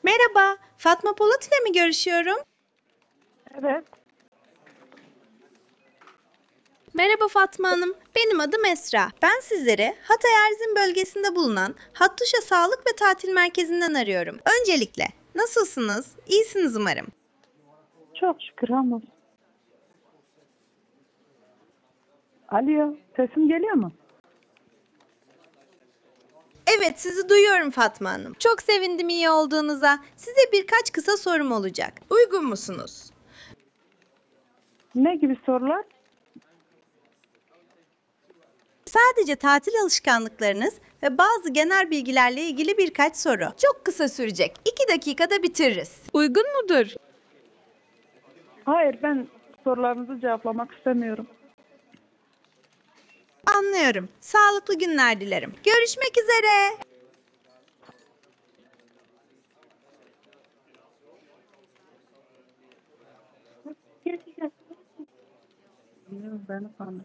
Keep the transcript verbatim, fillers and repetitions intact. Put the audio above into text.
Merhaba, Fatma Polat ile mi görüşüyorum? Evet, Merhaba Fatma Hanım, benim adım Esra. Ben sizleri Hatay Erzin bölgesinde bulunan Hattuşa Sağlık ve Tatil Merkezi'nden arıyorum. Öncelikle, nasılsınız? İyisiniz umarım. çok şükür hamdolsun. Alo, sesim geliyor mu? Evet, sizi duyuyorum Fatma Hanım. Çok sevindim iyi olduğunuza. Size birkaç kısa sorum olacak. Uygun musunuz? Ne gibi sorular? Sadece tatil alışkanlıklarınız ve bazı genel bilgilerle ilgili birkaç soru. Çok kısa sürecek. İki dakikada bitiririz. Uygun mudur? Hayır, ben sorularınızı cevaplamak istemiyorum. Anlıyorum. Sağlıklı günler dilerim. Görüşmek üzere. Ben